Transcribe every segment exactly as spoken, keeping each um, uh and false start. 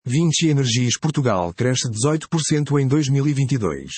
Vinci Energies Portugal cresce dezoito por cento em dois mil e vinte e dois.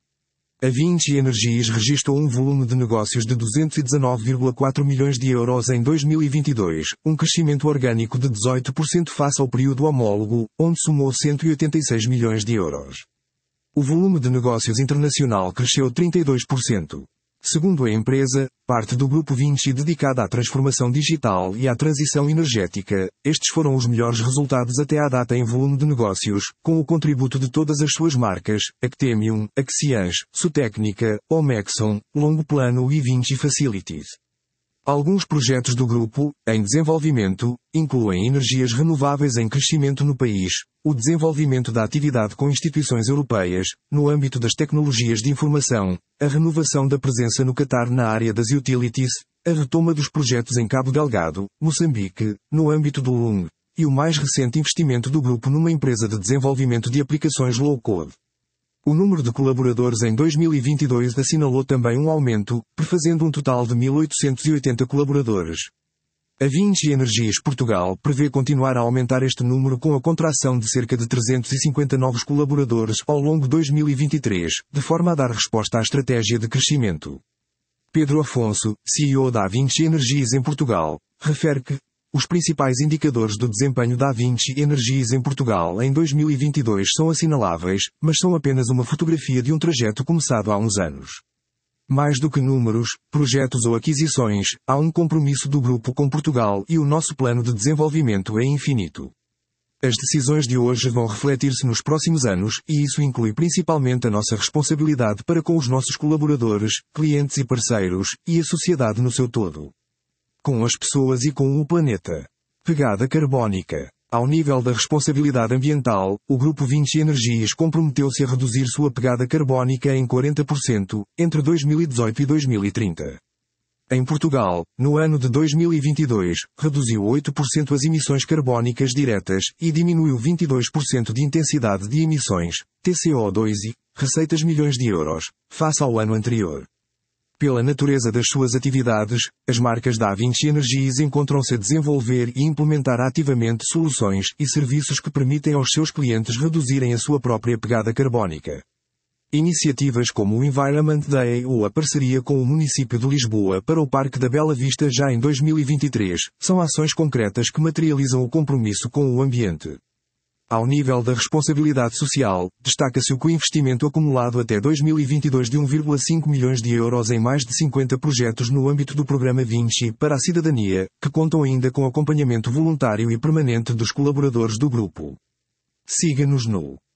A Vinci Energies registrou um volume de negócios de duzentos e dezanove vírgula quatro milhões de euros em dois mil e vinte e dois, um crescimento orgânico de dezoito por cento face ao período homólogo, onde somou cento e oitenta e seis milhões de euros. O volume de negócios internacional cresceu trinta e dois por cento. Segundo a empresa, parte do grupo Vinci dedicada à transformação digital e à transição energética, estes foram os melhores resultados até à data em volume de negócios, com o contributo de todas as suas marcas, Actemium, Axians, Sutecnica, Omexon, Longo Plano e Vinci Facilities. Alguns projetos do grupo, em desenvolvimento, incluem energias renováveis em crescimento no país, o desenvolvimento da atividade com instituições europeias, no âmbito das tecnologias de informação, a renovação da presença no Catar na área das utilities, a retoma dos projetos em Cabo Delgado, Moçambique, no âmbito do L U N G, e o mais recente investimento do grupo numa empresa de desenvolvimento de aplicações low-code. O número de colaboradores em dois mil e vinte e dois assinalou também um aumento, prefazendo um total de mil oitocentos e oitenta colaboradores. A Vinci Energies Portugal prevê continuar a aumentar este número com a contração de cerca de trezentos e cinquenta novos colaboradores ao longo de dois mil e vinte e três, de forma a dar resposta à estratégia de crescimento. Pedro Afonso, C E O da Vinci Energies em Portugal, refere que os principais indicadores do desempenho da Vinci Energies em Portugal em dois mil e vinte e dois são assinaláveis, mas são apenas uma fotografia de um trajeto começado há uns anos. Mais do que números, projetos ou aquisições, há um compromisso do grupo com Portugal e o nosso plano de desenvolvimento é infinito. As decisões de hoje vão refletir-se nos próximos anos, e isso inclui principalmente a nossa responsabilidade para com os nossos colaboradores, clientes e parceiros, e a sociedade no seu todo. Com as pessoas e com o planeta. Pegada carbónica. Ao nível da responsabilidade ambiental, o grupo Vinci Energies comprometeu-se a reduzir sua pegada carbónica em quarenta por cento, entre dois mil e dezoito e dois mil e trinta. Em Portugal, no ano de dois mil e vinte e dois, reduziu oito por cento as emissões carbónicas diretas, e diminuiu vinte e dois por cento de intensidade de emissões, T C O dois e, receitas milhões de euros, face ao ano anterior. Pela natureza das suas atividades, as marcas da Vinci Energies encontram-se a desenvolver e implementar ativamente soluções e serviços que permitem aos seus clientes reduzirem a sua própria pegada carbónica. Iniciativas como o Environment Day ou a parceria com o município de Lisboa para o Parque da Bela Vista já em dois mil e vinte e três, são ações concretas que materializam o compromisso com o ambiente. Ao nível da responsabilidade social, destaca-se o co-investimento acumulado até dois mil e vinte e dois de um vírgula cinco milhões de euros em mais de cinquenta projetos no âmbito do programa Vinci para a cidadania, que contam ainda com acompanhamento voluntário e permanente dos colaboradores do grupo. Siga-nos no